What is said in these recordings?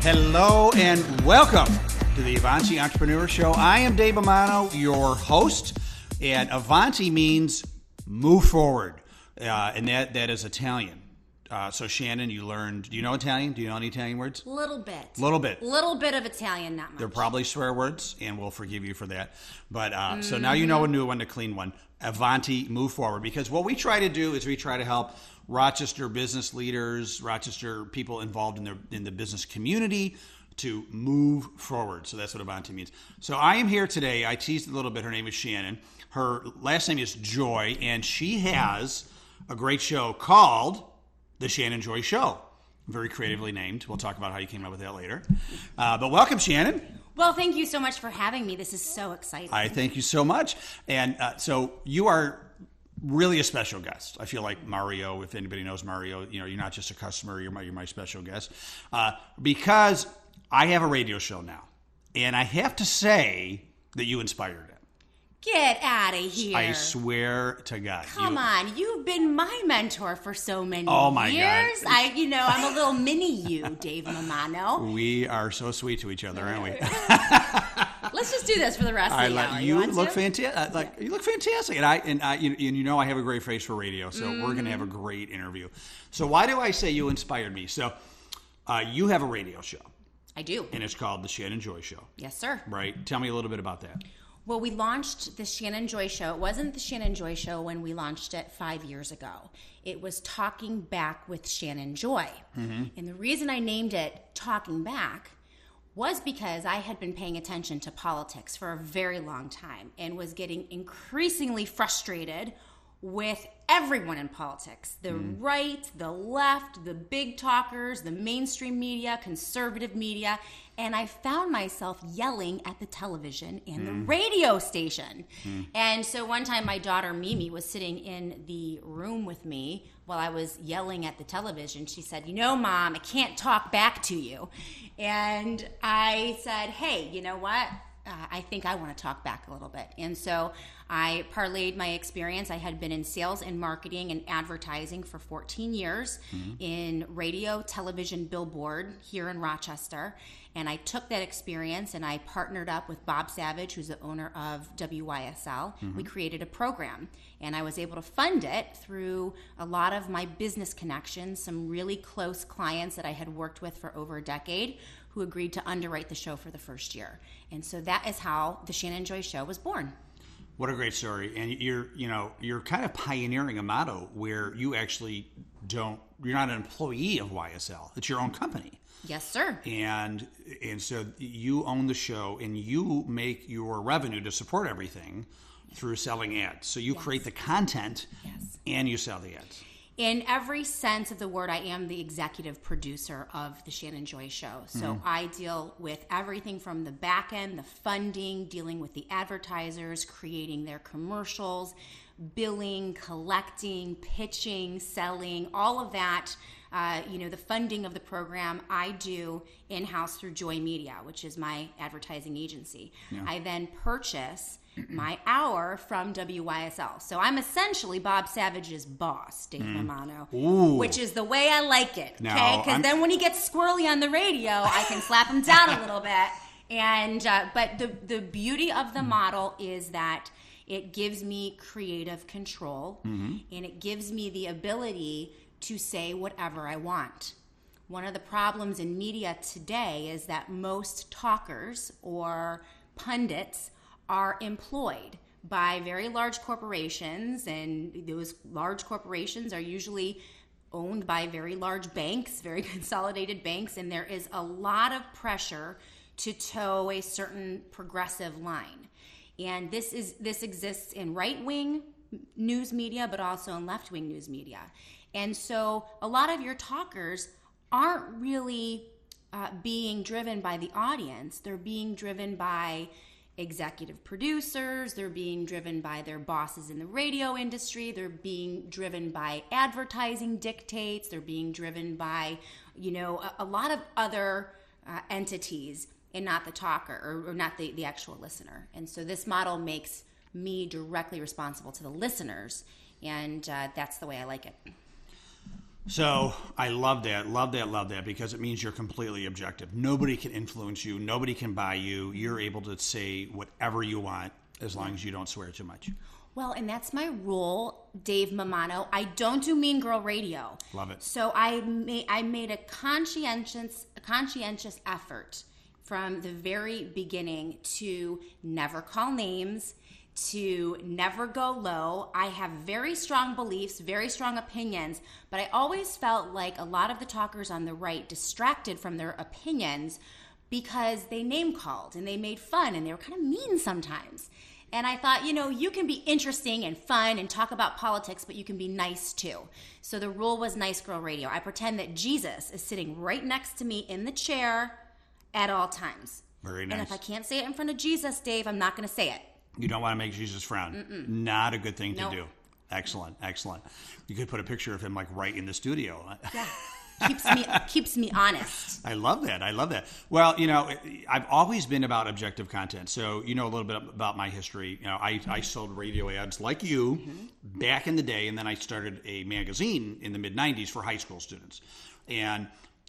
Hello and welcome to the Avanti Entrepreneur Show. I am Dave Amano, your host, and Avanti means move forward, and that is Italian. So Shannon, you learned, do you know Italian? Do you know any Italian words? Little bit. Little bit of Italian, not much. They're probably swear words, and we'll forgive you for that. But so now you know a new one, a clean one. Avanti, move forward. Because what we try to do is we try to help Rochester business leaders, Rochester people involved in the business community to move forward. So that's what Avanti means. So I am here today. I teased a little bit. Her name is Shannon. Her last name is Joy, and she has a great show called The Shannon Joy Show. Very creatively named. We'll talk about how you came up with that later. But welcome, Shannon. Well, thank you so much for having me. This is so exciting. I thank you so much. And so you are really a special guest. I feel like Mario, if anybody knows Mario, you're not just a customer, you're my special guest. Because I have a radio show now. And I have to say that you inspired it. Get out of here. I swear to God. Come on. You've been my mentor for so many years. Oh, my God. I'm a little mini you, Dave Mamano. We are so sweet to each other, aren't we? Let's just do this for the rest of the hour. You look fantastic. You look fantastic. And I have a great face for radio, so we're going to have a great interview. So why do I say you inspired me? So you have a radio show. I do. And it's called The Shannon Joy Show. Yes, sir. Right. Tell me a little bit about that. Well, we launched the Shannon Joy Show. It wasn't the Shannon Joy Show when we launched it 5 years ago. It was Talking Back with Shannon Joy. Mm-hmm. And the reason I named it Talking Back was because I had been paying attention to politics for a very long time and was getting increasingly frustrated with everyone in politics. The right, the left, the big talkers, the mainstream media, conservative media. And I found myself yelling at the television and the radio station. And so one time my daughter Mimi was sitting in the room with me while I was yelling at the television. She said, Mom, I can't talk back to you. And I said, hey, you know what? I think I want to talk back a little bit. And so I parlayed my experience. I had been in sales and marketing and advertising for 14 years in radio, television, billboard here in Rochester. And I took that experience and I partnered up with Bob Savage, who's the owner of WYSL. We created a program and I was able to fund it through a lot of my business connections, some really close clients that I had worked with for over a decade who agreed to underwrite the show for the first year. And so that is how the Shannon Joy Show was born. What a great story. And you're kind of pioneering a motto where you actually you're not an employee of YSL. It's your own company. Yes, sir. And so you own the show and you make your revenue to support everything through selling ads. So you create the content and you sell the ads. In every sense of the word, I am the executive producer of the Shannon Joy Show. So I deal with everything from the back end, the funding, dealing with the advertisers, creating their commercials, billing, collecting, pitching, selling, all of that. The funding of the program I do in-house through Joy Media, which is my advertising agency. Yeah. I then purchase my hour from WYSL. So I'm essentially Bob Savage's boss, Dave Mamano, which is the way I like it, okay? Because then when he gets squirrely on the radio, I can slap him down a little bit. And but the beauty of the model is that it gives me creative control, and it gives me the ability to say whatever I want. One of the problems in media today is that most talkers or pundits are employed by very large corporations, and those large corporations are usually owned by very large banks, very consolidated banks, and there is a lot of pressure to toe a certain progressive line. And this exists in right-wing news media, but also in left-wing news media. And so a lot of your talkers aren't really being driven by the audience. They're being driven by executive producers. They're being driven by their bosses in the radio industry. They're being driven by advertising dictates. They're being driven by, a lot of other entities, and not the talker or not the actual listener. And so this model makes me directly responsible to the listeners, and that's the way I like it. So I love that, because it means you're completely objective. Nobody can influence you. Nobody can buy you. You're able to say whatever you want as long as you don't swear too much. Well, and that's my rule, Dave Mamano. I don't do mean girl radio. Love it. So I made a conscientious effort from the very beginning to never call names, to never go low. I have very strong beliefs, very strong opinions, but I always felt like a lot of the talkers on the right distracted from their opinions because they name called and they made fun and they were kind of mean sometimes. And I thought, you can be interesting and fun and talk about politics, but you can be nice too. So the rule was nice girl radio. I pretend that Jesus is sitting right next to me in the chair at all times. Very nice. And if I can't say it in front of Jesus, Dave, I'm not going to say it. You don't want to make Jesus frown. Mm-mm. Not a good thing to Nope. do. Excellent. You could put a picture of him right in the studio. Yeah. Keeps me honest. I love that. Well, I've always been about objective content. So, a little bit about my history. I sold radio ads like you back in the day, and then I started a magazine in the mid-'90s for high school students. And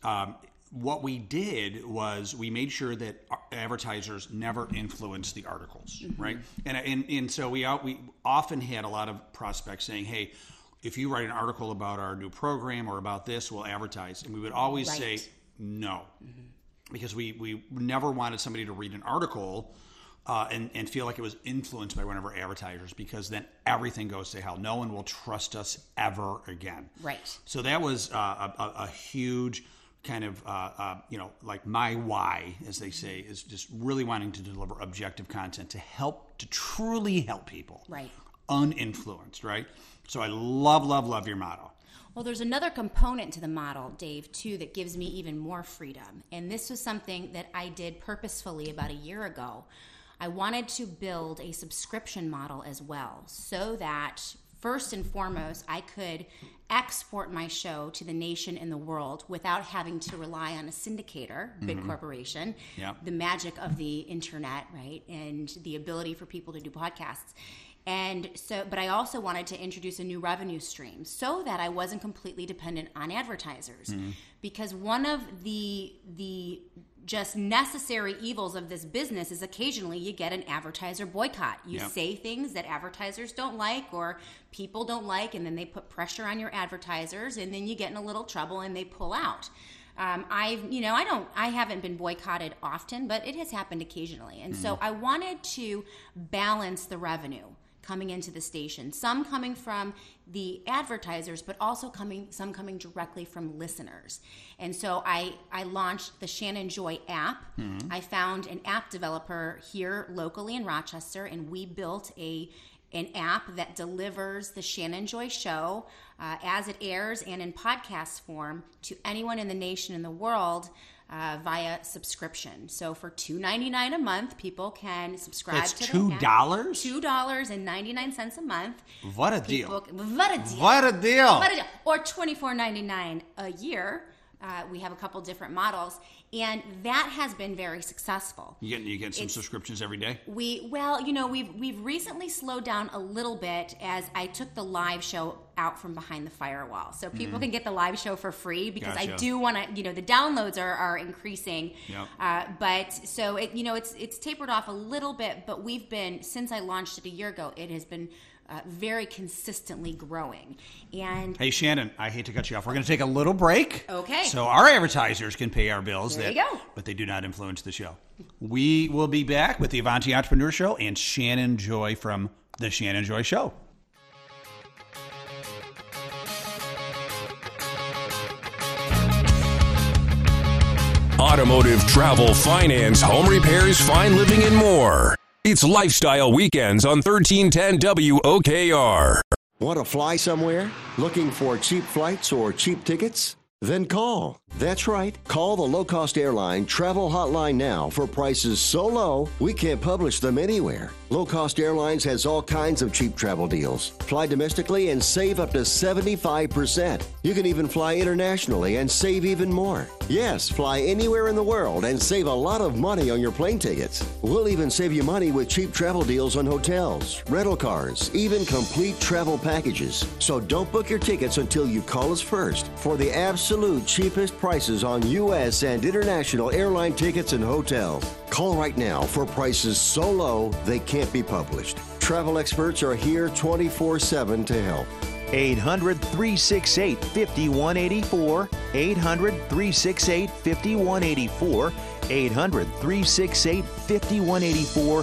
what we did was we made sure that advertisers never influenced the articles, right? And so we often had a lot of prospects saying, hey, if you write an article about our new program or about this, we'll advertise. And we would always say no, because we never wanted somebody to read an article and feel like it was influenced by one of our advertisers, because then everything goes to hell. No one will trust us ever again. Right. So that was a huge kind of, like my why, as they say, is just really wanting to deliver objective content to truly help people. Right. Uninfluenced, right? So I love your motto. Well, there's another component to the model, Dave, too, that gives me even more freedom. And this was something that I did purposefully about a year ago. I wanted to build a subscription model as well, so that first and foremost, I could export my show to the nation and the world without having to rely on a syndicator, big corporation, the magic of the internet, right? And the ability for people to do podcasts. And so, but I also wanted to introduce a new revenue stream so that I wasn't completely dependent on advertisers. Because one of the just necessary evils of this business is occasionally you get an advertiser boycott. You say things that advertisers don't like or people don't like, and then they put pressure on your advertisers, and then you get in a little trouble and they pull out. I haven't been boycotted often, but it has happened occasionally. And so I wanted to balance the revenue coming into the station, some coming from the advertisers, but also some coming directly from listeners. And so I launched the Shannon Joy app. I found an app developer here locally in Rochester, and we built an app that delivers the Shannon Joy Show as it airs and in podcast form to anyone in the nation and the world via subscription. So for $2.99 a month, people can subscribe to the app. $2.99 a month. What a deal. What a deal. What a deal. Or $24.99 a year. We have a couple different models, and that has been very successful. You get some subscriptions every day? We've recently slowed down a little bit as I took the live show out from behind the firewall, so people can get the live show for free, because I do want to. The downloads are increasing, but so it's tapered off a little bit. But since I launched it a year ago, it has been very consistently growing. And hey, Shannon, I hate to cut you off. We're going to take a little break. Okay. So our advertisers can pay our bills. There you go. But they do not influence the show. We will be back with the Avanti Entrepreneur Show and Shannon Joy from The Shannon Joy Show. Automotive, travel, finance, home repairs, fine living, and more. It's Lifestyle Weekends on 1310 WOKR. Want to fly somewhere? Looking for cheap flights or cheap tickets? Then call. That's right. Call the low-cost airline travel hotline now for prices so low we can't publish them anywhere. Low Cost Airlines has all kinds of cheap travel deals. Fly domestically and save up to 75%. You can even fly internationally and save even more. Yes, fly anywhere in the world and save a lot of money on your plane tickets. We'll even save you money with cheap travel deals on hotels, rental cars, even complete travel packages. So don't book your tickets until you call us first for the absolute cheapest prices on U.S. and international airline tickets and hotels. Call right now for prices so low they can't be published. Travel experts are here 24/7 to help. 800-368-5184, 800-368-5184, 800-368-5184,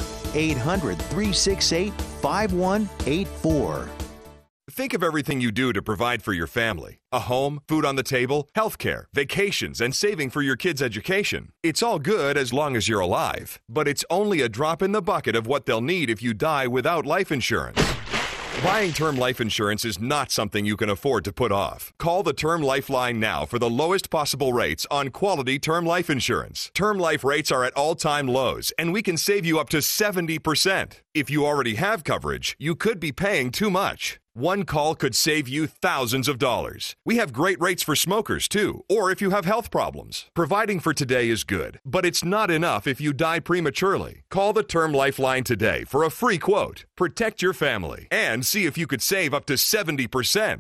800-368-5184. Think of everything you do to provide for your family. A home, food on the table, healthcare, vacations, and saving for your kids' education. It's all good as long as you're alive, but it's only a drop in the bucket of what they'll need if you die without life insurance. Buying term life insurance is not something you can afford to put off. Call the Term Lifeline now for the lowest possible rates on quality term life insurance. Term life rates are at all-time lows, and we can save you up to 70%. If you already have coverage, you could be paying too much. One call could save you thousands of dollars. We have great rates for smokers, too, or if you have health problems. Providing for today is good, but it's not enough if you die prematurely. Call the Term Lifeline today for a free quote. Protect your family and see if you could save up to 70%.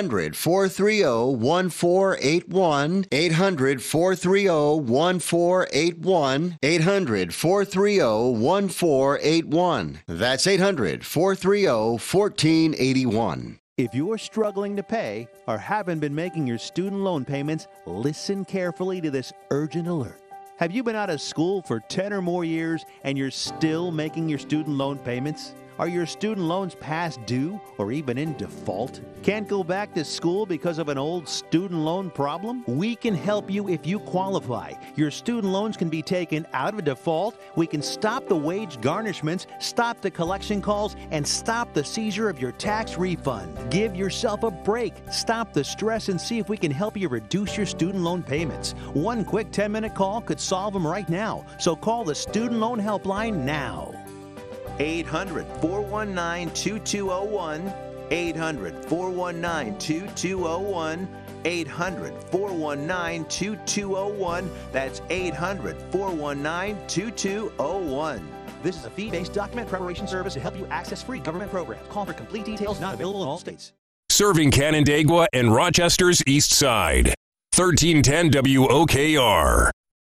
800-430-1481. 800-430-1481. 800-430-1481. That's 800-430-1481. If you're struggling to pay or haven't been making your student loan payments, listen carefully to this urgent alert. Have you been out of school for 10 or more years and you're still making your student loan payments? Are your student loans past due or even in default? Can't go back to school because of an old student loan problem? We can help you if you qualify. Your student loans can be taken out of default. We can stop the wage garnishments, stop the collection calls, and stop the seizure of your tax refund. Give yourself a break. Stop the stress and see if we can help you reduce your student loan payments. One quick 10-minute call could solve them right now. So call the Student Loan Helpline now. 800-419-2201, 800-419-2201, 800-419-2201. That's 800-419-2201. This is a fee-based document preparation service to help you access free government programs. Call for complete details, not available in all states. Serving Canandaigua and Rochester's East Side. 1310 WOKR.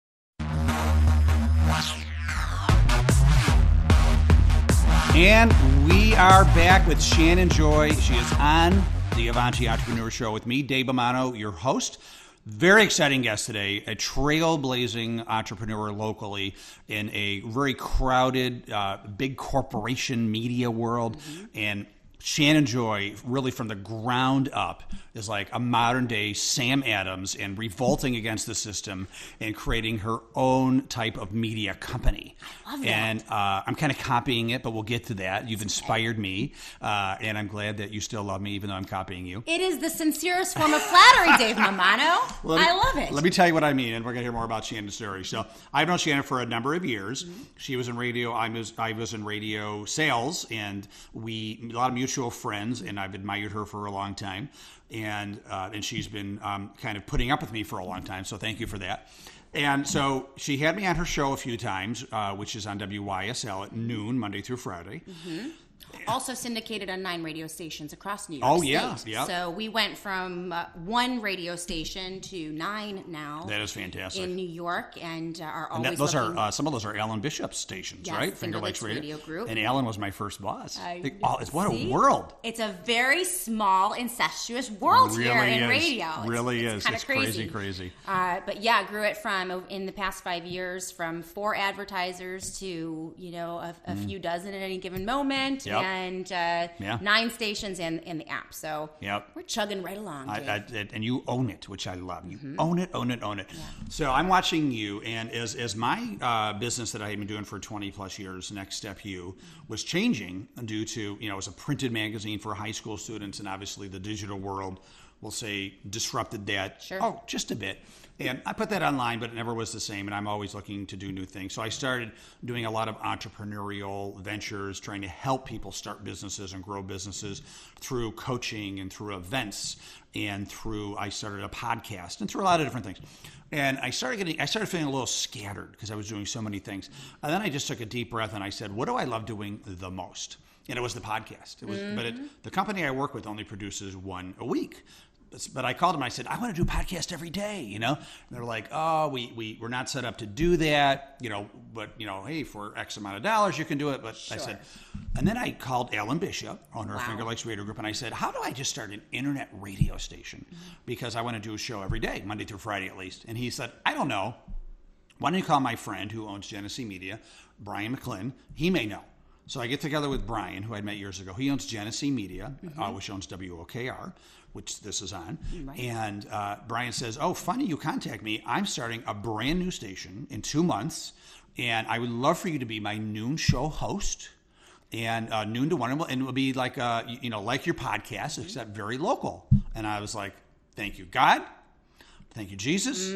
And we are back with Shannon Joy. She is on the Avanti Entrepreneur Show with me, Dave Bomano, your host. Very exciting guest today, a trailblazing entrepreneur locally in a very crowded, big corporation media world. Mm-hmm. And Shannon Joy, really from the ground up, is like a modern day Sam Adams and revolting against the system and creating her own type of media company. I love that. And I'm kind of copying it, but we'll get to that. You've inspired me, and I'm glad that you still love me, even though I'm copying you. It is the sincerest form of flattery, Dave Bomano. I love it. Let me tell you what I mean, and we're going to hear more about Shannon's story. So I've known Shannon for a number of years. Mm-hmm. She was in radio. I was in radio sales, and a lot of mutual friends, and I've admired her for a long time. And she's been kind of putting up with me for a long time, so thank you for that. And so she had me on her show a few times, which is on WYSL at noon, Monday through Friday. Mm-hmm. Also syndicated on 9 radio stations across New York State. Oh, yeah. So we went from 1 radio station to 9 now. That is fantastic. In New York, and are always and those are some of those are Alan Bishop's stations, yes, right? Finger Lakes Radio Group. And Alan was my first boss. What See? a world! It's a very small, incestuous world really here in is. radio. It's kind of crazy. But yeah, I grew it from in the past 5 years from 4 advertisers to a few dozen at any given moment, and 9 stations and the app. So we're chugging right along. And you own it, which I love. You own it. Yeah. So I'm watching you, and as my business that I had been doing for 20 plus years, Next Step U, was changing due to, it was a printed magazine for high school students, and obviously the digital world we'll say, disrupted that. Sure. Oh, just a bit. And I put that online, but it never was the same, and I'm always looking to do new things. So I started doing a lot of entrepreneurial ventures, trying to help people start businesses and grow businesses through coaching and through events and I started a podcast and through a lot of different things. And I started feeling a little scattered because I was doing so many things. And then I just took a deep breath and I said, what do I love doing the most? And it was the podcast. It was, the company I work with only produces one a week. But I called them and I said, I want to do a podcast every day, And they're like, oh, we're not set up to do that, but, hey, for X amount of dollars, you can do it. But sure. I said, and then I called Alan Bishop, owner of Finger Lakes Radio Group, and I said, how do I just start an internet radio station? Because I want to do a show every day, Monday through Friday at least. And he said, I don't know. Why don't you call my friend who owns Genesee Media, Brian McClinn? He may know. So I get together with Brian, who I'd met years ago. He owns Genesee Media, which owns WOKR, which this is on. Right. And Brian says, oh, funny you contact me. I'm starting a brand new station in 2 months, and I would love for you to be my noon show host. And noon to 1, and it will be like, like your podcast, except very local. And I was like, thank you, God. Thank you, Jesus.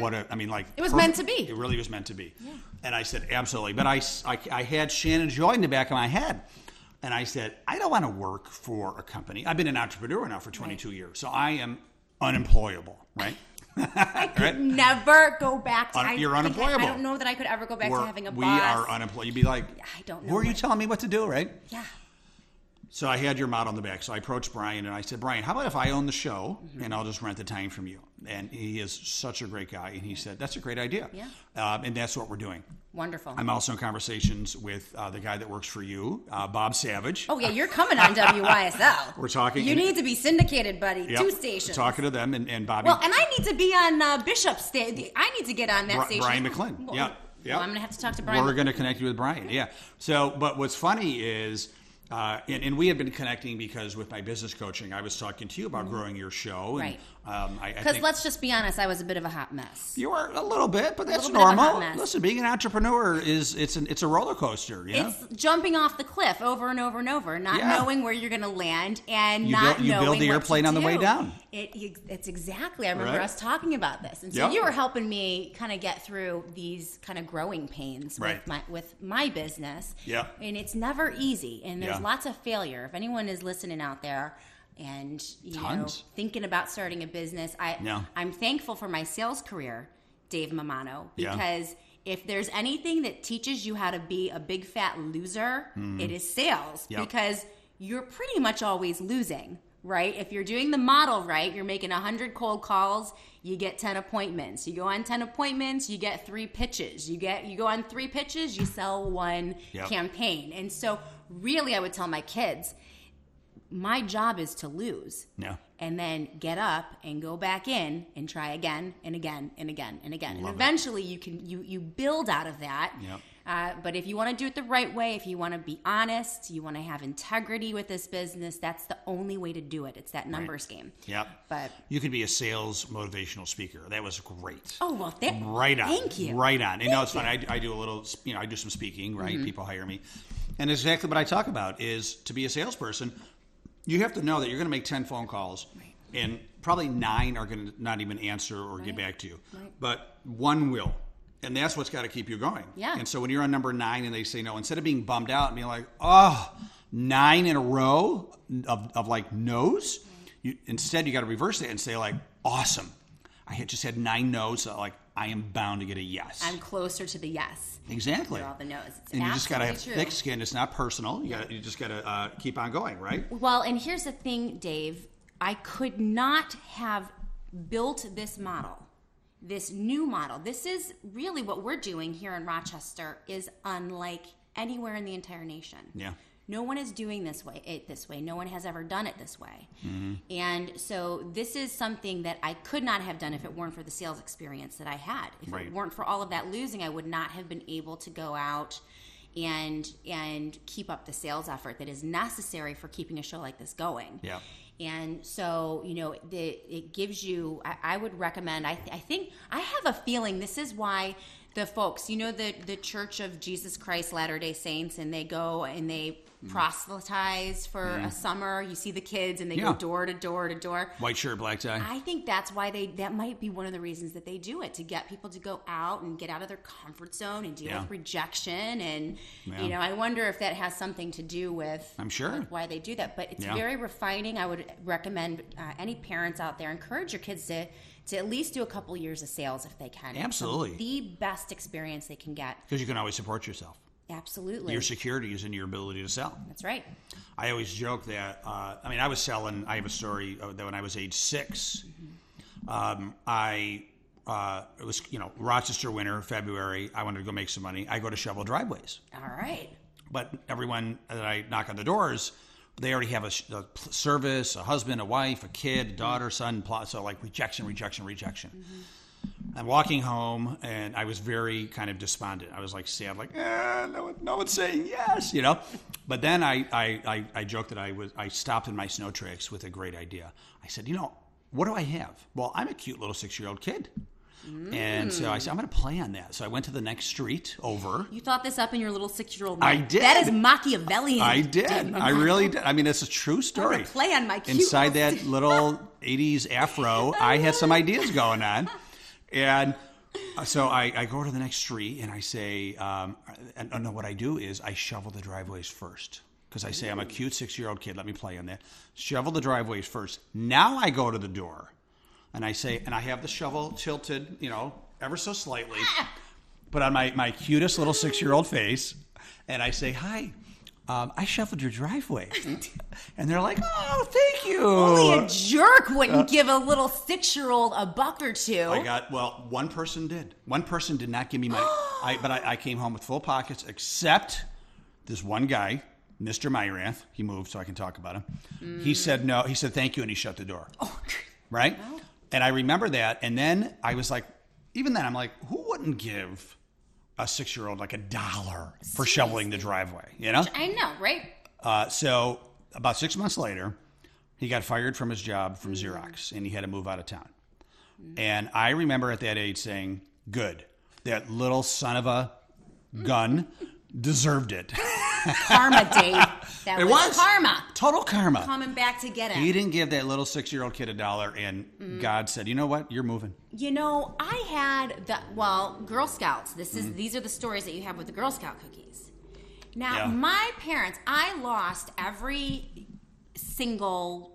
It was meant to be. It really was meant to be. Yeah. And I said, absolutely. But I had Shannon Joy in the back of my head. And I said, I don't want to work for a company. I've been an entrepreneur now for 22 years. So I am unemployable, right? I could never go back to... You're unemployable. I don't know that I could ever go back to having a boss. We are unemployed. You'd be like, I don't know. Who are you telling me what to do, right? Yeah. So I had your model in the back. So I approached Brian and I said, Brian, how about if I own the show and I'll just rent the time from you? And he is such a great guy. And he said, that's a great idea. Yeah. And that's what we're doing. Wonderful. I'm also in conversations with the guy that works for you, Bob Savage. Oh, yeah, you're coming on WYSL. We're talking. You need to be syndicated, buddy. Yep, 2 stations. Talking to them and Bobby. Well, and I need to be on Bishop's station. I need to get on that station. Brian McClinn. Well, yeah. Well, I'm going to have to talk to Brian. We're going to connect you with Brian. Yeah. So, but what's funny is... and we have been connecting because with my business coaching, I was talking to you about growing your show. Right. Because let's just be honest, I was a bit of a hot mess. You are a little bit, but that's normal. Listen, being an entrepreneur it's a roller coaster. It's jumping off the cliff over and over and over, not knowing where you're going to land, and you build the airplane on the way down. It's exactly. I remember us talking about this, and so you were helping me kind of get through these kind of growing pains with my business. Yeah. And it's never easy, and there's lots of failure. If anyone is listening out there and thinking about starting a business, I'm thankful for my sales career, Dave Mamano, because if there's anything that teaches you how to be a big fat loser, it is sales, because you're pretty much always losing. Right? If you're doing the model right, you're making 100 cold calls, you get 10 appointments. You go on 10 appointments, you get 3 pitches. You go on 3 pitches, you sell 1 campaign. And so really I would tell my kids, my job is to lose. Yeah. And then get up and go back in and try again and again and again and again. And eventually you build out of that. Yep. But if you want to do it the right way, if you want to be honest, you want to have integrity with this business, that's the only way to do it. It's that numbers game. Yep. But you could be a sales motivational speaker. That was great. Oh, well, right on. Thank you. Right on. And it's funny. I do a little, I do some speaking, right? People hire me. And exactly what I talk about is to be a salesperson, you have to know that you're going to make 10 phone calls and probably 9 are going to not even answer or get back to you. Right. But 1 will. And that's what's got to keep you going. Yeah. And so when you're on number 9 and they say no, instead of being bummed out and being like, 9 in a row of like no's, instead you got to reverse it and say like, awesome. I just had 9 no's, so like I am bound to get a yes. I'm closer to the yes. Exactly. For all the no's. It's and you just got to have true. thick skin. It's not personal. You just got to keep on going, right? Well, and here's the thing, Dave. I could not have built this model. This new model, this is really what we're doing here in Rochester is unlike anywhere in the entire nation. Yeah. No one is doing this way. No one has ever done it this way. Mm-hmm. And so this is something that I could not have done if it weren't for the sales experience that I had. If it weren't for all of that losing, I would not have been able to go out and keep up the sales effort that is necessary for keeping a show like this going. Yeah. And so, it gives you, I would recommend, I think, I have a feeling this is why the folks, the Church of Jesus Christ Latter-day Saints, and they go and they proselytize for a summer. You see the kids and they go door to door to door. White shirt, black tie. I think that's why that might be one of the reasons that they do it, to get people to go out and get out of their comfort zone and deal with rejection. And, I wonder if that has something to do with, I'm sure, with why they do that. But it's very refining. I would recommend any parents out there, encourage your kids to at least do a couple years of sales if they can. Absolutely. The best experience they can get. Because you can always support yourself. Absolutely. Your security is in your ability to sell. That's right. I always joke that, I was selling, I have a story that when I was age 6, it was, Rochester winter, February, I wanted to go make some money. I go to shovel driveways. All right. But everyone that I knock on the doors, they already have a service, a husband, a wife, a kid, a daughter, son, so like rejection. I'm walking home, and I was very kind of despondent. I was like sad, like, no one's saying yes, But then I joked that I stopped in my snow tricks with a great idea. I said, what do I have? Well, I'm a cute little 6-year-old kid. And so I said, I'm going to play on that. So I went to the next street over. You thought this up in your little 6-year-old mind. I did. That is Machiavellian. I did. I really did. I mean, it's a true story. I'm gonna play on my cute Inside that little 80s afro, I had some ideas going on. And so I go to the next street and I say, and what I do is I shovel the driveways first. Because I say, I'm a cute 6-year-old kid. Let me play on that. Shovel the driveways first. Now I go to the door. And I say, and I have the shovel tilted, ever so slightly, but on my cutest little 6-year-old face. And I say, hi, I shoveled your driveway. And they're like, oh, thank you. Only a jerk wouldn't give a little 6-year-old a buck or two. One person did. One person did not give me money. But I came home with full pockets, except this one guy, Mr. Myrath. He moved so I can talk about him. He said no. He said thank you, and he shut the door. Oh. Right? Oh. And I remember that. And then I was like, even then, I'm like, who wouldn't give a 6-year-old like $1 for shoveling the driveway? I know, right? So about 6 months later, he got fired from his job from Xerox, and he had to move out of town. And I remember at that age saying, good, that little son of a gun deserved it. Karma, Dave. That was karma. Total karma. Coming back to get him. He didn't give that little 6-year-old kid $1, and God said, you know what? You're moving. I had Girl Scouts. These are the stories that you have with the Girl Scout cookies. Now, my parents, I lost every single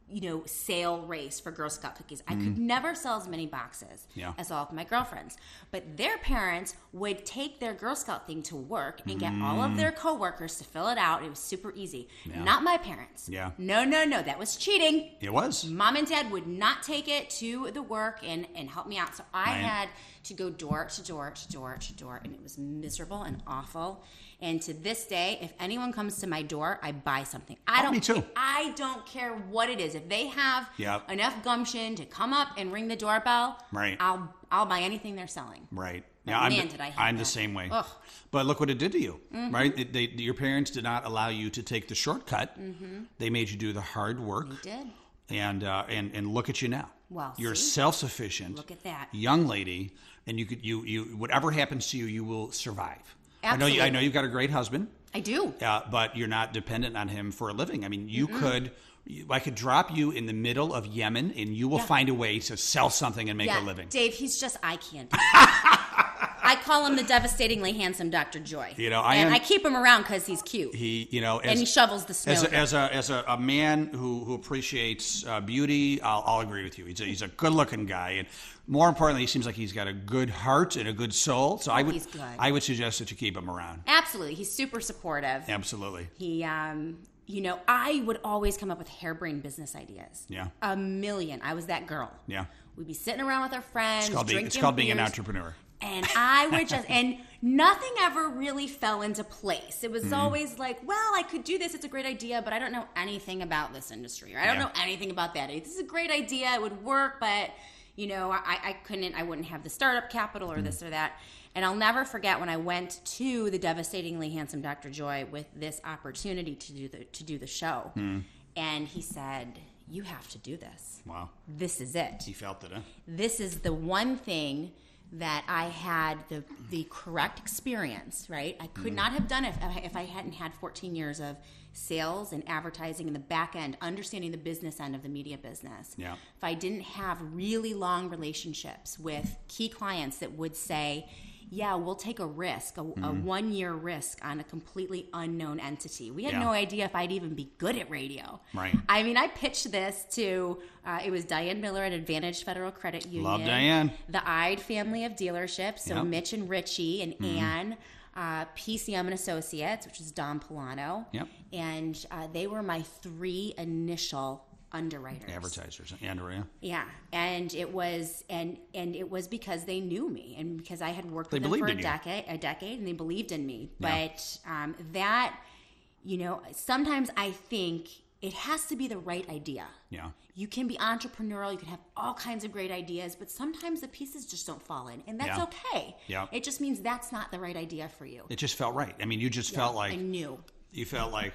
sale race for Girl Scout cookies. I could never sell as many boxes as all of my girlfriends. But their parents would take their Girl Scout thing to work and get all of their coworkers to fill it out. It was super easy. Yeah. Not my parents. Yeah. No. That was cheating. It was. Mom and Dad would not take it to the work and help me out. So I had to go door to door to door to door, and it was miserable and awful. And to this day, if anyone comes to my door, I buy something. Me too. I don't care what it is. If they have enough gumption to come up and ring the doorbell, right, I'll buy anything they're selling. Right. I'm the same way. Ugh. But look what it did to you, right? Your parents did not allow you to take the shortcut. They made you do the hard work. They did. And look at you now. Well, you're self-sufficient. Look at that, young lady, and you whatever happens to you, you will survive. Absolutely. I know you've got a great husband. I do. But you're not dependent on him for a living. I mean, I could drop you in the middle of Yemen, and you will find a way to sell something and make a living. Dave, he's just eye candy. I call him the devastatingly handsome Dr. Joy. I keep him around because he's cute. And he shovels the snow. As a man who appreciates beauty, I'll agree with you. He's a good-looking guy, and more importantly, he seems like he's got a good heart and a good soul. So I would suggest that you keep him around. Absolutely, he's super supportive. Absolutely. He, I would always come up with harebrained business ideas. Yeah. A million. I was that girl. Yeah. We'd be sitting around with our friends. It's called being an entrepreneur. And I would and nothing ever really fell into place. It was always like, well, I could do this. It's a great idea, but I don't know anything about this industry. Or I don't know anything about that. This is a great idea. It would work, but, I wouldn't have the startup capital or this or that. And I'll never forget when I went to the devastatingly handsome Dr. Joy with this opportunity to do the show. And he said, you have to do this. Wow. This is it. He felt it, huh? This is the one thing that I had the correct experience, right? I could not have done it if I hadn't had 14 years of sales and advertising in the back end, understanding the business end of the media business. Yeah. If I didn't have really long relationships with key clients that would say, yeah, we'll take a risk, a 1-year risk on a completely unknown entity. We had no idea if I'd even be good at radio. Right. I mean, I pitched this to, it was Diane Miller at Advantage Federal Credit Union. Love Diane. The Ide family of dealerships, so Mitch and Richie and Ann, PCM and Associates, which is Don Polano. Yep. And they were my 3 initial underwriters, Advertisers, Andrea. Yeah, and it was it was because they knew me and because I had worked with them for a decade, and they believed in me. Yeah. But that, sometimes I think it has to be the right idea. Yeah. You can be entrepreneurial, you can have all kinds of great ideas, but sometimes the pieces just don't fall in, and that's okay. Yeah. It just means that's not the right idea for you. It just felt right. I mean, you just felt like I knew. You felt like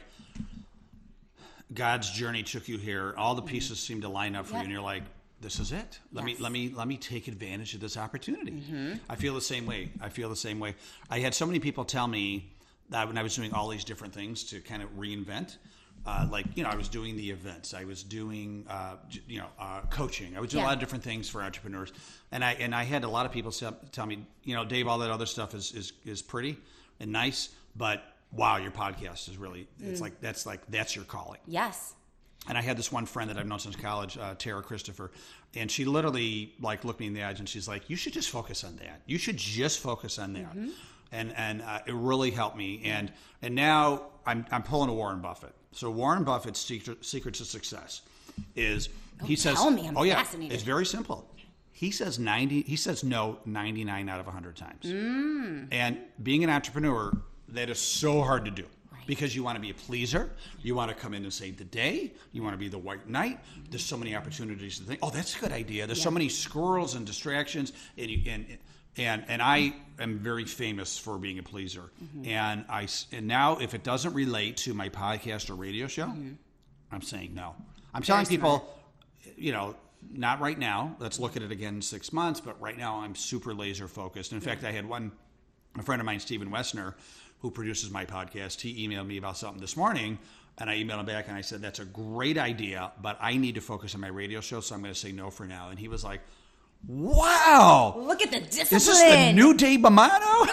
God's journey took you here. All the pieces seemed to line up for you, and you're like, "This is it. Let me take advantage of this opportunity." I feel the same way. I had so many people tell me that when I was doing all these different things to kind of reinvent, I was doing the events, I was doing coaching, I was doing a lot of different things for entrepreneurs, and I had a lot of people tell me, Dave, all that other stuff is pretty and nice, but wow, your podcast is really, that's your calling. Yes. And I had this one friend that I've known since college, Tara Christopher, and she literally looked me in the eyes and she's like, you should just focus on that. You should just focus on that. And it really helped me. And now I'm pulling a Warren Buffett. So Warren Buffett's secret to success is he says, tell me, I'm fascinated. It's very simple. He says no 99 out of 100 times. And being an entrepreneur, that is so hard to do. Because you want to be a pleaser, you want to come in and save the day, you want to be the white knight. There's so many opportunities to think, oh, that's a good idea. There's so many squirrels and distractions, and I am very famous for being a pleaser. And now, if it doesn't relate to my podcast or radio show, I'm saying no. I'm telling people, not right now. Let's look at it again in 6 months. But right now, I'm super laser focused. In fact, I had a friend of mine, Stephen Wessner, who produces my podcast. He emailed me about something this morning, and I emailed him back, and I said, that's a great idea, but I need to focus on my radio show, so I'm going to say no for now. And he was like, wow. Look at the discipline. Is this the new Dave Bomano?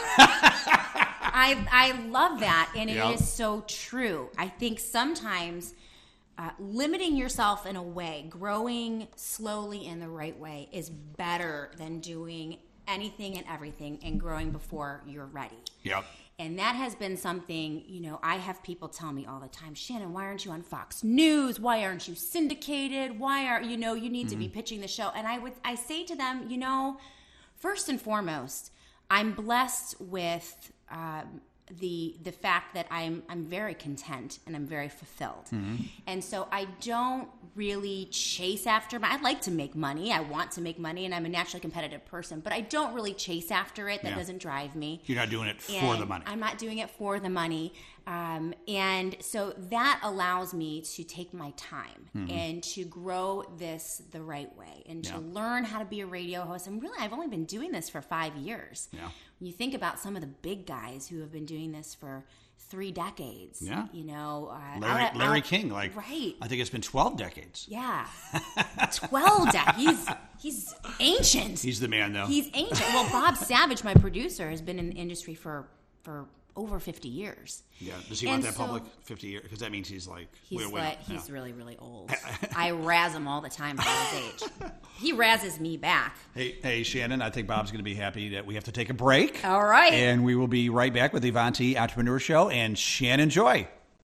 I love that, and it is so true. I think sometimes limiting yourself in a way, growing slowly in the right way, is better than doing anything and everything and growing before you're ready. Yep. And that has been something, I have people tell me all the time, Shannon, why aren't you on Fox News? Why aren't you syndicated? Why are, you need to be pitching the show. And I say to them, first and foremost, I'm blessed with the fact that I'm very content and I'm very fulfilled. And so I don't really chase after I'd like to make money. I want to make money, and I'm a naturally competitive person, but I don't really chase after it. That doesn't drive me. You're not doing it for the money. I'm not doing it for the money. And so that allows me to take my time and to grow this the right way and to learn how to be a radio host. And really, I've only been doing this for 5 years. Yeah. When you think about some of the big guys who have been doing this for 3 decades. Yeah. Larry King, right. I think it's been 12 decades. Yeah. 12 decades. He's ancient. He's the man, though. He's ancient. Well, Bob Savage, my producer, has been in the industry for over 50 years. Yeah. Does he want that public 50 years? Because that means he's he's really, really old. I razz him all the time for his age. He razzes me back. Hey, Shannon, I think Bob's going to be happy that we have to take a break. All right. And we will be right back with the Avanti Entrepreneur Show and Shannon Joy.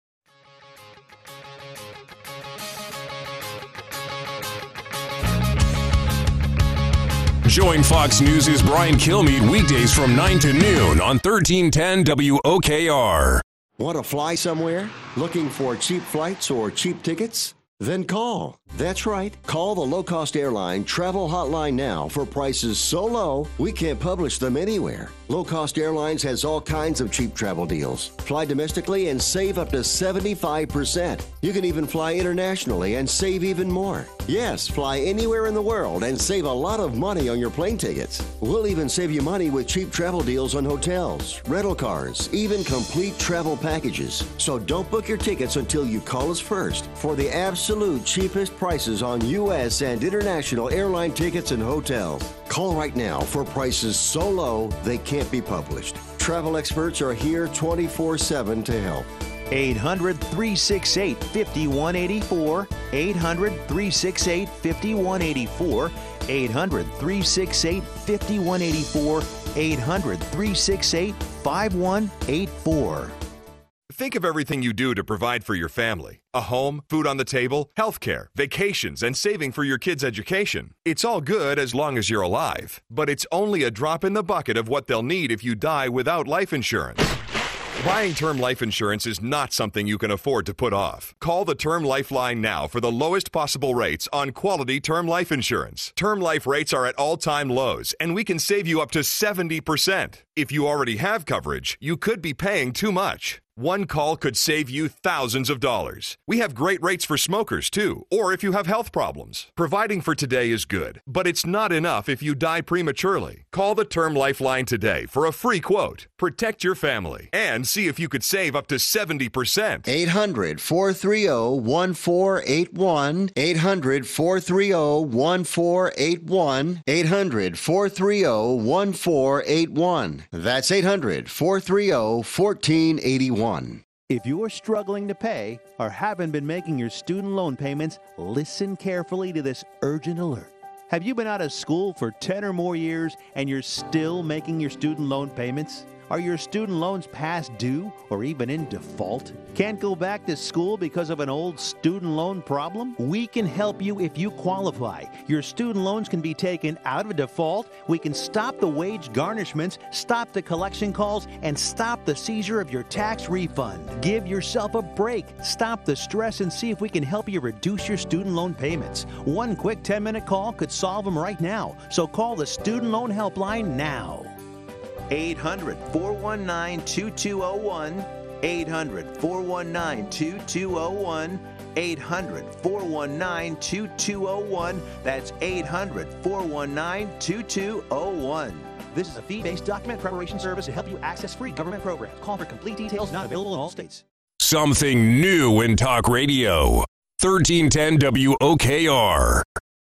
Join Fox News' Brian Kilmeade weekdays from 9 to noon on 1310 WOKR. Want to fly somewhere? Looking for cheap flights or cheap tickets? Then call. That's right. Call the low-cost airline travel hotline now for prices so low we can't publish them anywhere. Low-cost airlines has all kinds of cheap travel deals. Fly domestically and save up to 75%. You can even fly internationally and save even more. Yes, fly anywhere in the world and save a lot of money on your plane tickets. We'll even save you money with cheap travel deals on hotels, rental cars, even complete travel packages. So don't book your tickets until you call us first for the absolute cheapest prices on U.S. and international airline tickets and hotels. Call right now for prices so low they can't be published. Travel experts are here 24/7 to help. 800-368-5184. 800-368-5184. 800-368-5184. 800-368-5184. Think of everything you do to provide for your family. A home, food on the table, healthcare, vacations, and saving for your kids' education. It's all good as long as you're alive, but it's only a drop in the bucket of what they'll need if you die without life insurance. Buying term life insurance is not something you can afford to put off. Call the Term Lifeline now for the lowest possible rates on quality term life insurance. Term life rates are at all-time lows, and we can save you up to 70%. If you already have coverage, you could be paying too much. One call could save you thousands of dollars. We have great rates for smokers, too, or if you have health problems. Providing for today is good, but it's not enough if you die prematurely. Call the Term Lifeline today for a free quote. Protect your family and see if you could save up to 70%. 800-430-1481. 800-430-1481. 800-430-1481. That's 800-430-1481. If you're struggling to pay or haven't been making your student loan payments, listen carefully to this urgent alert. Have you been out of school for 10 or more years and you're still making your student loan payments? Are your student loans past due or even in default? Can't go back to school because of an old student loan problem? We can help you if you qualify. Your student loans can be taken out of default. We can stop the wage garnishments, stop the collection calls, and stop the seizure of your tax refund. Give yourself a break. Stop the stress and see if we can help you reduce your student loan payments. One quick 10-minute call could solve them right now. So call the Student Loan Helpline now. 800-419-2201. 800-419-2201. 800-419-2201. That's 800-419-2201. This is a fee-based document preparation service to help you access free government programs. Call for complete details. Not available in all states. Something new in talk radio. 1310 WOKR.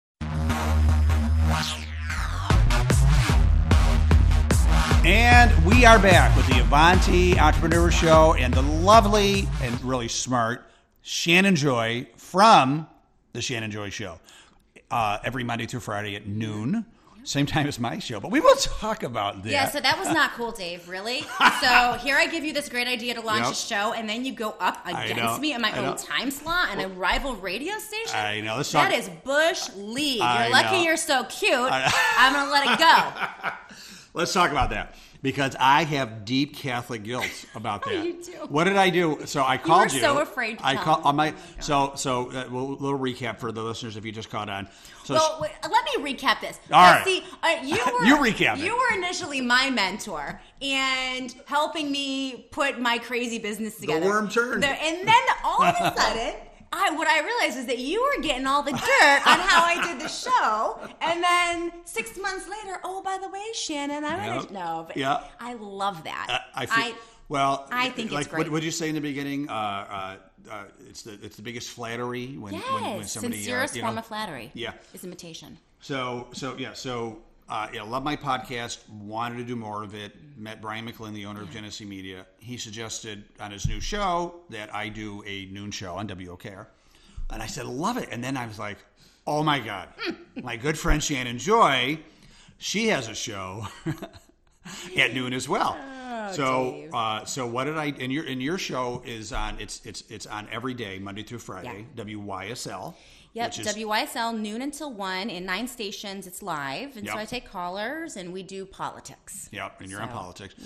And we are back with the Avanti Entrepreneur Show and the lovely and really smart Shannon Joy from the Shannon Joy Show. Every Monday through Friday at noon. Same time as my show, but we will talk about that. Yeah, so that was not cool, Dave, really? So here I give you this great idea to launch a show, and then you go up against me in my own time slot and a rival radio station? I know. That is Bush League. You're lucky you're so cute. I'm going to let it go. Let's talk about that. Because I have deep Catholic guilt about that. You do. What did I do? So I called you. You were so afraid to tell me. So a little recap for the listeners if you just caught on. So, well, let me recap this. All right. See, you recap it. You were initially my mentor and helping me put my crazy business together. The worm turned. And then all of a sudden, what I realized is that you were getting all the dirt on how I did the show, and then 6 months later, oh, by the way, Shannon, I love that. I think it's great. What did you say in the beginning? It's the biggest flattery when somebody sincerest form of flattery. Yeah, is imitation. So love my podcast. Wanted to do more of it. Met Brian McLean, the owner of Genesee Media. He suggested on his new show that I do a noon show on WOKR, and I said love it. And then I was like, oh my god, my good friend Shannon Joy, she has a show at noon as well. So what did I? And your show is on. It's on every day, Monday through Friday. Yeah. WYSL. Yep, WYSL, noon until 1 in 9 stations. It's live, and so I take callers, and we do politics. Yep, and you're on politics. Yeah.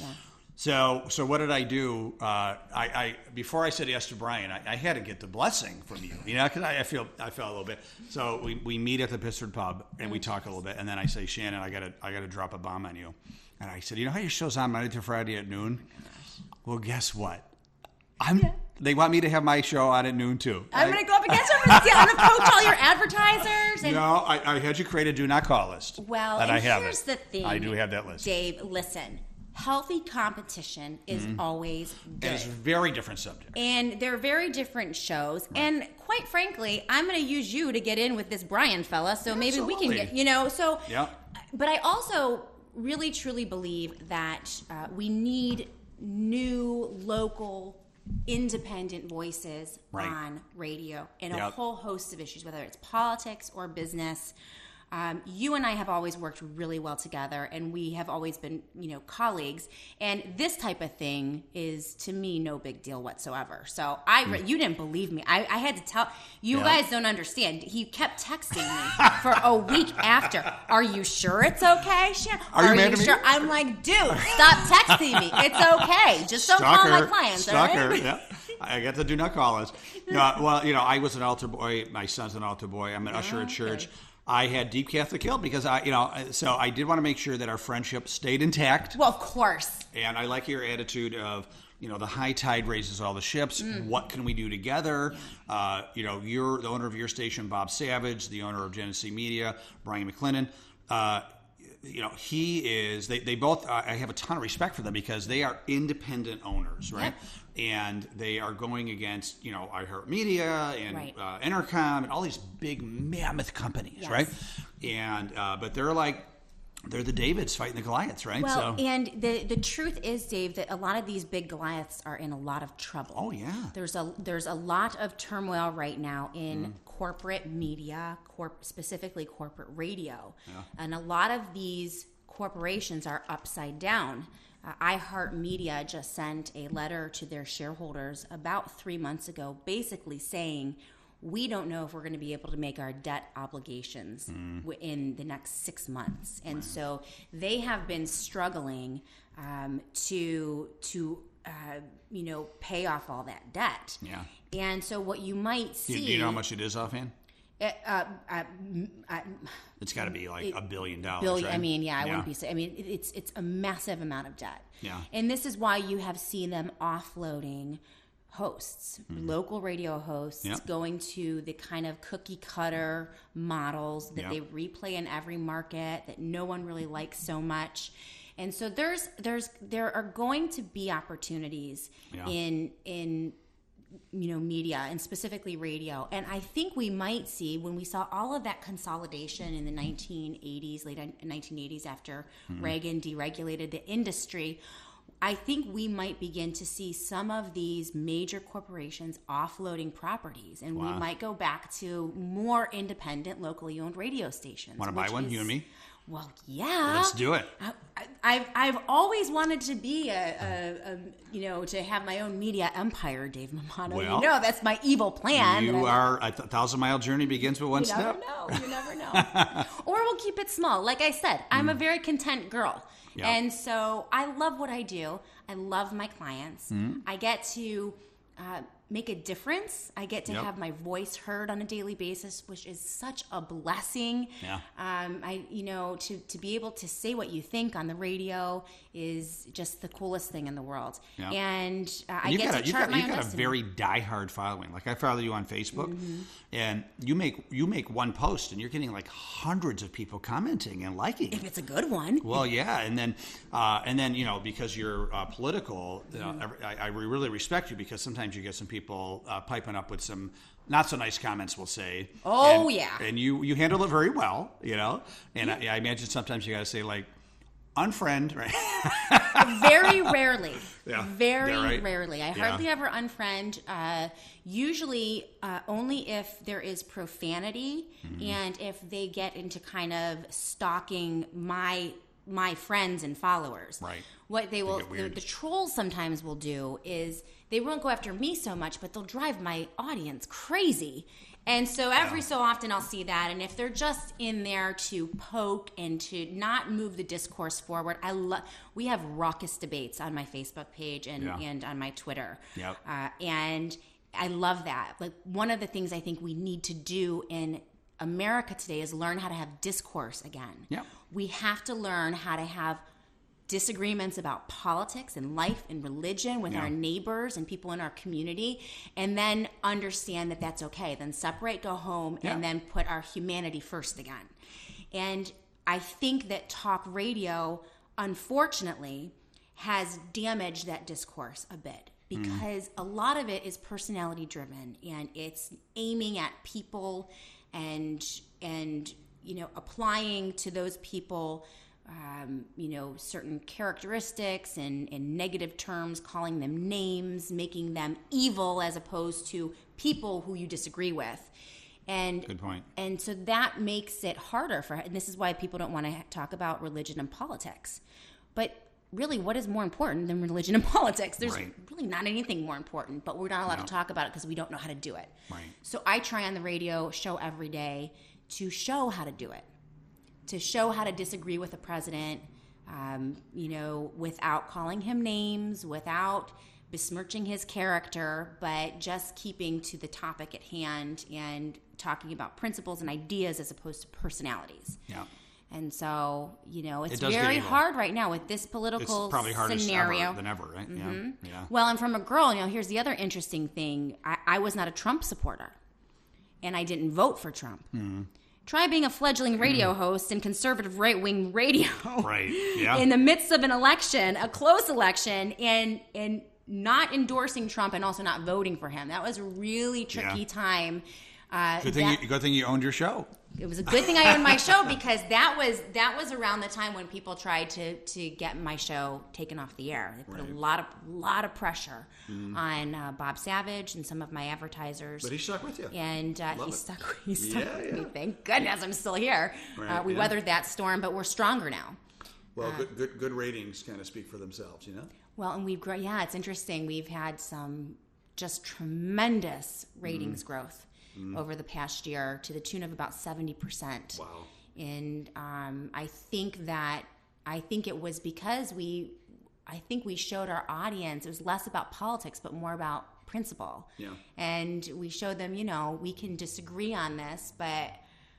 So what did I do? I before I said yes to Brian, I had to get the blessing from you, because I felt a little bit. So we meet at the Pittsford Pub and we talk a little bit, and then I say, Shannon, I gotta drop a bomb on you, and I said, you know how your show's on Monday through Friday at noon? Well, guess what? They want me to have my show on at noon too. I'm going to go up against them and approach all your advertisers. And no, I had you create a do not call list. Well, and and here's the thing. I do have that list. Dave, listen. Healthy competition is always good. And it's a very different subject. And they're very different shows. Right. And quite frankly, I'm going to use you to get in with this Brian fella. So maybe we can get, Yeah. But I also really, truly believe that we need new, local, independent voices on radio in a whole host of issues, whether it's politics or business. You and I have always worked really well together, and we have always been, colleagues. And this type of thing is, to me, no big deal whatsoever. So you didn't believe me. I had to tell you guys don't understand. He kept texting me for a week after. Are you sure it's okay, Shannon? Are you mad at me? Sure? I'm like, dude, stop texting me. It's okay. Just don't call my clients. Stalker. All right? Yeah. I got the do not call us. No, well, I was an altar boy. My son's an altar boy. I'm an usher at church. I had deep Catholic guilt because so I did want to make sure that our friendship stayed intact. Well, of course. And I like your attitude of, the high tide raises all the ships. What can we do together? You're the owner of your station, Bob Savage, the owner of Genesee Media, Brian McClendon. He is, they both, I have a ton of respect for them because they are independent owners, right? Yep. And they are going against, iHeartMedia and Intercom and all these big mammoth companies, right? And, but they're the Davids fighting the Goliaths, right? Well, and the truth is, Dave, that a lot of these big Goliaths are in a lot of trouble. Oh, yeah. There's a lot of turmoil right now in corporate media, specifically corporate radio. Yeah. And a lot of these corporations are upside down. iHeartMedia just sent a letter to their shareholders about 3 months ago, basically saying, we don't know if we're going to be able to make our debt obligations in the next 6 months. And so they have been struggling to pay off all that debt. Yeah. And so what you might see... Do you know how much it is offhand? It's got to be like $1 billion. Right? I mean, I wouldn't be. It's a massive amount of debt. Yeah. And this is why you have seen them offloading hosts, local radio hosts, going to the kind of cookie cutter models that they replay in every market that no one really likes so much. And so there are going to be opportunities in media and specifically radio. And I think we might see, when we saw all of that consolidation in the 1980s, late 1980s after Reagan deregulated the industry, I think we might begin to see some of these major corporations offloading properties, and we might go back to more independent, locally owned radio stations. Want to buy one, you and me? Well, yeah. Let's do it. I've always wanted to be to have my own media empire, Dave Mamano. Well, that's my evil plan. You are a 1,000-mile journey begins with one step. You never know. Or we'll keep it small. Like I said, I'm a very content girl. Yep. And so I love what I do. I love my clients. I get to make a difference. I get to have my voice heard on a daily basis, which is such a blessing. Yeah. To be able to say what you think on the radio is just the coolest thing in the world. Yeah. And I get to chart my own destiny. You've got a very diehard following. Like I follow you on Facebook, and you make one post, and you're getting like hundreds of people commenting and liking. If it's a good one. Well, yeah, and then because you're political, I really respect you because sometimes you get some people piping up with some not so nice comments, we'll say. Oh, and you handle it very well, And I imagine sometimes you got to say like, unfriend, right? Very rarely. Yeah. Very rarely. I hardly ever unfriend. Usually only if there is profanity and if they get into kind of stalking my friends and followers. Right. What they will, the trolls sometimes will do is they won't go after me so much, but they'll drive my audience crazy. And so every so often I'll see that, and if they're just in there to poke and to not move the discourse forward, we have raucous debates on my Facebook page and on my Twitter. Yep. And I love that. Like, one of the things I think we need to do in America today is learn how to have discourse again. Yep. We have to learn how to have disagreements about politics and life and religion with our neighbors and people in our community, and then understand that that's okay. Then separate, go home, and then put our humanity first again. And I think that talk radio, unfortunately, has damaged that discourse a bit, because a lot of it is personality driven, and it's aiming at people and applying to those people certain characteristics and negative terms, calling them names, making them evil as opposed to people who you disagree with. And good point. And so that makes it harder and this is why people don't want to talk about religion and politics. But really, what is more important than religion and politics? There's really not anything more important, but we're not allowed to talk about it because we don't know how to do it. Right. So I try on the radio show every day to show how to do it, to show how to disagree with the president, without calling him names, without besmirching his character, but just keeping to the topic at hand and talking about principles and ideas as opposed to personalities. Yeah. And so, it's It does very get evil. hard right now with this political It's probably harder scenario. than ever, right? Yeah. Well, and from a girl, here's the other interesting thing. I was not a Trump supporter, and I didn't vote for Trump. Try being a fledgling radio host in conservative right-wing radio Right. Yeah. in the midst of an election, a close election, and not endorsing Trump and also not voting for him. That was a really tricky time. Good thing you owned your show. It was a good thing I owned my show, because that was around the time when people tried to get my show taken off the air. They put a lot of pressure on Bob Savage and some of my advertisers. But he stuck with you. And he stuck with me. Thank goodness I'm still here. Right, we weathered that storm, but we're stronger now. Well, good ratings kind of speak for themselves, Well, and we've grown. Yeah, it's interesting. We've had some just tremendous ratings growth over the past year, to the tune of about 70%. Wow. And I think it was because we showed our audience, it was less about politics but more about principle. Yeah. And we showed them, we can disagree on this, but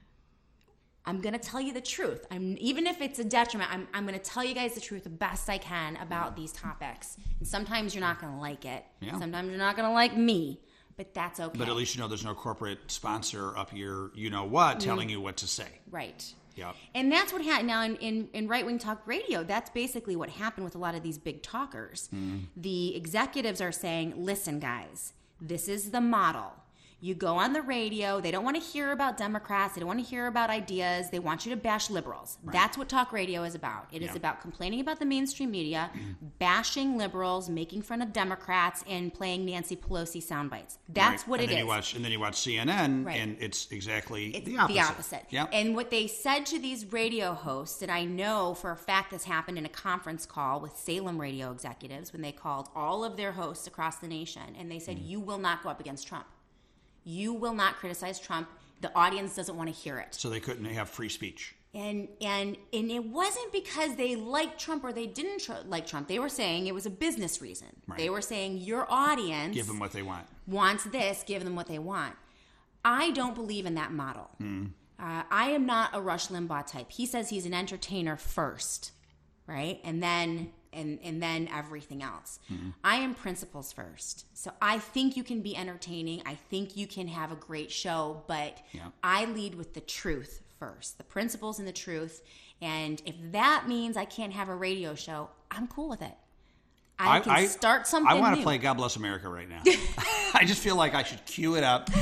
I'm going to tell you the truth. Even if it's a detriment, I'm going to tell you guys the truth the best I can about these topics. And sometimes you're not going to like it. Yeah. Sometimes you're not going to like me. But that's okay. But at least there's no corporate sponsor up your telling you what to say. Right. Yep. And that's what happened now in right-wing talk radio. That's basically what happened with a lot of these big talkers. The executives are saying, listen, guys, this is the model. You go on the radio. They don't want to hear about Democrats. They don't want to hear about ideas. They want you to bash liberals. Right. That's what talk radio is about. It is about complaining about the mainstream media, bashing liberals, making fun of Democrats, and playing Nancy Pelosi sound bites. That's what it is. And then you watch CNN, and it's exactly the opposite. Yep. And what they said to these radio hosts, and I know for a fact this happened in a conference call with Salem radio executives when they called all of their hosts across the nation, and they said, you will not go up against Trump. You will not criticize Trump. The audience doesn't want to hear it. So they couldn't have free speech. And it wasn't because they liked Trump or they didn't like Trump. They were saying it was a business reason. Right. They were saying your audience give them what they want. Wants this, give them what they want. I don't believe in that model. I am not a Rush Limbaugh type. He says he's an entertainer first, right? And then everything else. I am principles first. So I think you can be entertaining. I think you can have a great show, but I lead with the truth first, the principles and the truth. And if that means I can't have a radio show, I'm cool with it. I can start something I want to new. play God Bless America right now. I just feel like I should cue it up.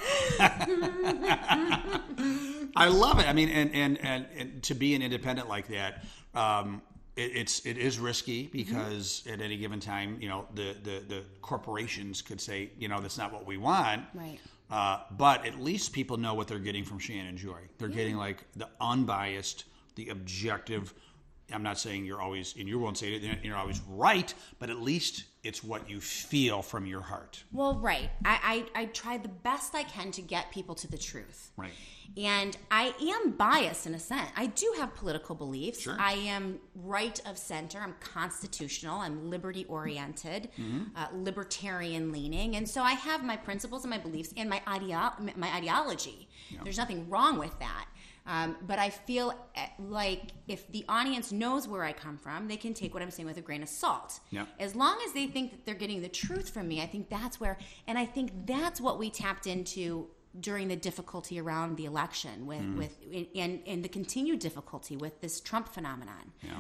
I love it. I mean, and to be an independent like that, it is risky because at any given time, the corporations could say, that's not what we want. Right. But at least people know what they're getting from Shannon Joy. They're getting like the unbiased, the objective I'm not saying you're always, and you won't say it, you're always right, but at least it's what you feel from your heart. Well, right. I try the best I can to get people to the truth. Right. And I am biased in a sense. I do have political beliefs. Sure. I am right of center. I'm constitutional. I'm liberty-oriented, libertarian leaning. And so I have my principles and my beliefs and my ideology. Yeah. There's nothing wrong with that. But I feel like if the audience knows where I come from, they can take what I'm saying with a grain of salt. Yeah. As long as they think that they're getting the truth from me, I think that's where, and I think that's what we tapped into during the difficulty around the election and the continued difficulty with this Trump phenomenon. Yeah.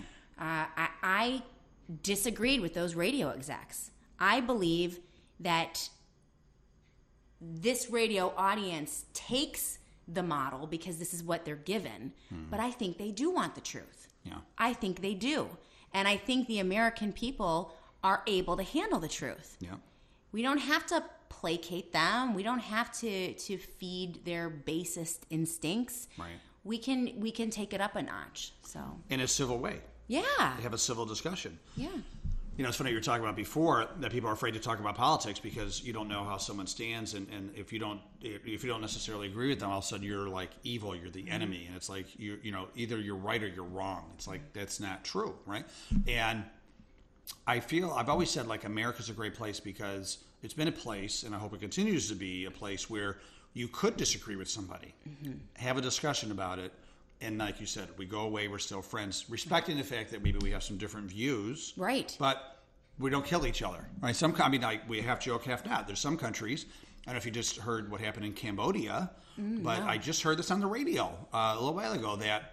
I disagreed with those radio execs. I believe that this radio audience takes the model because this is what they're given, but I think they do want the truth. Yeah. I think they do. And I think the American people are able to handle the truth. Yeah. We don't have to placate them. We don't have to feed their basest instincts. Right. We can take it up a notch. So In a civil way. Yeah. Have a civil discussion. Yeah. You know, it's funny you were talking about before that people are afraid to talk about politics because you don't know how someone stands, and if you don't necessarily agree with them, all of a sudden you're like evil, you're the enemy, and it's like you know either you're right or you're wrong. It's like that's not true, right? And I've always said like America's a great place because it's been a place, and I hope it continues to be a place where you could disagree with somebody, have a discussion about it. And like you said, we go away, we're still friends, respecting the fact that maybe we have some different views. Right. But we don't kill each other. Right? We half joke, half not. There's some countries, I don't know if you just heard what happened in Cambodia, but I just heard this on the radio a little while ago that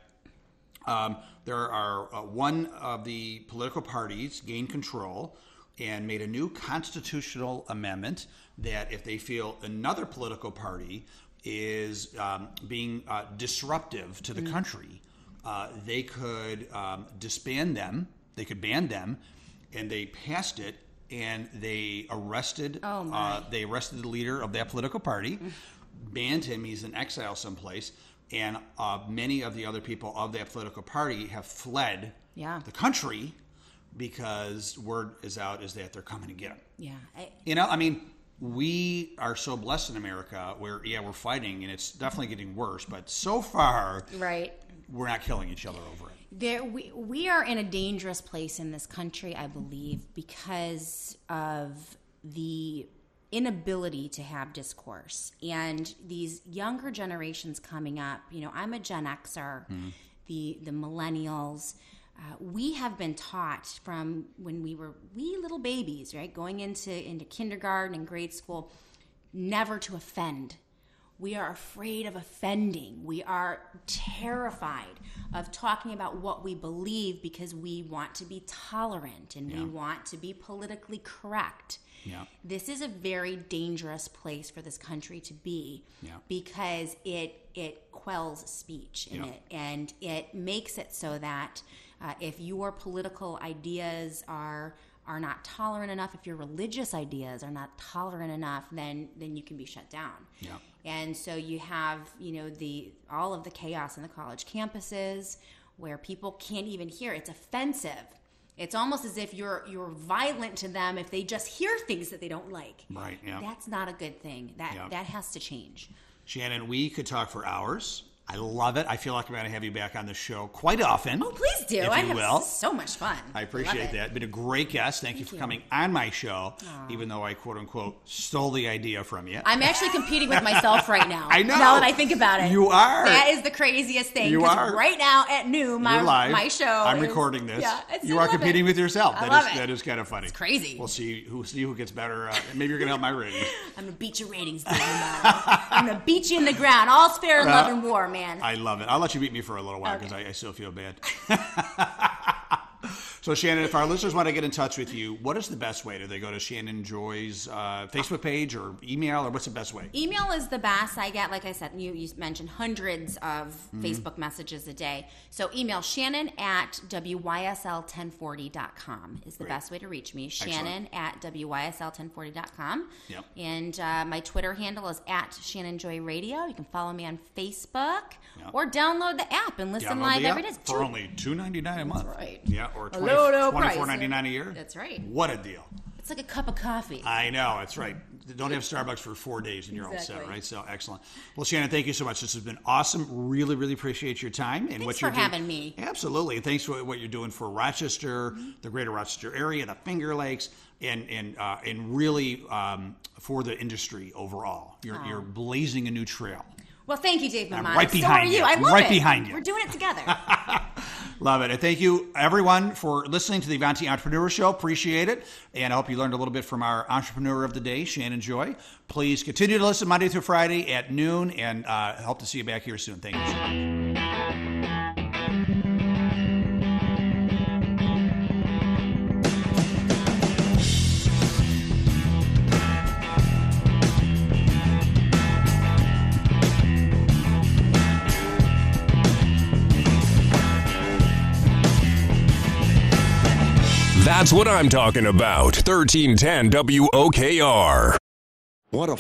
there are one of the political parties gained control and made a new constitutional amendment that if they feel another political party is being disruptive to the country, they could disband them, they could ban them, and they passed it, and they arrested the leader of that political party, banned him, he's in exile someplace, and many of the other people of that political party have fled the country because word is out is that they're coming to get him. Yeah. We are so blessed in America where, we're fighting, and it's definitely getting worse, but so far, we're not killing each other over it. We are in a dangerous place in this country, I believe, because of the inability to have discourse. And these younger generations coming up, I'm a Gen Xer, the millennials, we have been taught from when we were wee little babies, right, going into kindergarten and grade school, never to offend. We are afraid of offending. We are terrified of talking about what we believe because we want to be tolerant and we want to be politically correct. Yeah. This is a very dangerous place for this country to be because it quells speech in it, and it makes it so that if your political ideas are not tolerant enough, if your religious ideas are not tolerant enough, then you can be shut down. Yeah. And so you have, all of the chaos in the college campuses where people can't even hear. It's offensive. It's almost as if you're violent to them if they just hear things that they don't like. Right, yeah. That's not a good thing. That has to change. Shannon, we could talk for hours. I love it. I feel like I'm going to have you back on the show quite often. Oh, please do. I have so much fun. I appreciate that. Been a great guest. Thank you for coming on my show, even though I, quote unquote, stole the idea from you. I'm actually competing with myself right now. I know. Now that I think about it. You are. That is the craziest thing. You are. Right now at noon, my show I'm recording this. Yeah, you are competing with yourself. That is kind of funny. It's crazy. We'll see who gets better. Maybe you're going to help my ratings. I'm going to beat your ratings down. I'm going to beat you in the ground. All's fair in love and war, man. I love it. I'll let you beat me for a little while because I still feel bad. So, Shannon, if our listeners want to get in touch with you, what is the best way? Do they go to Shannon Joy's Facebook page or email, or what's the best way? Email is the best. I get, like I said, you mentioned hundreds of Facebook messages a day. So email Shannon at WYSL1040.com is the best way to reach me. Shannon at WYSL1040.com. Yep. And my Twitter handle is at Shannon Joy Radio. You can follow me on Facebook or download the app and listen live every day. For only $2.99 a month. That's right. Yeah, or $24.99 a year. That's right. What a deal. It's like a cup of coffee. I know, that's right. Don't have Starbucks for 4 days and you're all set, right? So excellent. Well, Shannon, thank you so much. This has been awesome. Really, really appreciate your time and what you're doing. Thanks for having me. Absolutely. Thanks for what you're doing for Rochester, the greater Rochester area, the Finger Lakes, and really for the industry overall. You're blazing a new trail. Well, thank you, Dave Mamano. Right behind you. I love it. Right behind you. We're doing it together. Love it. And thank you, everyone, for listening to the Avanti Entrepreneur Show. Appreciate it. And I hope you learned a little bit from our entrepreneur of the day, Shannon Joy. Please continue to listen Monday through Friday at noon, and I hope to see you back here soon. Thank you so much. That's what I'm talking about. 1310 WOKR. Want to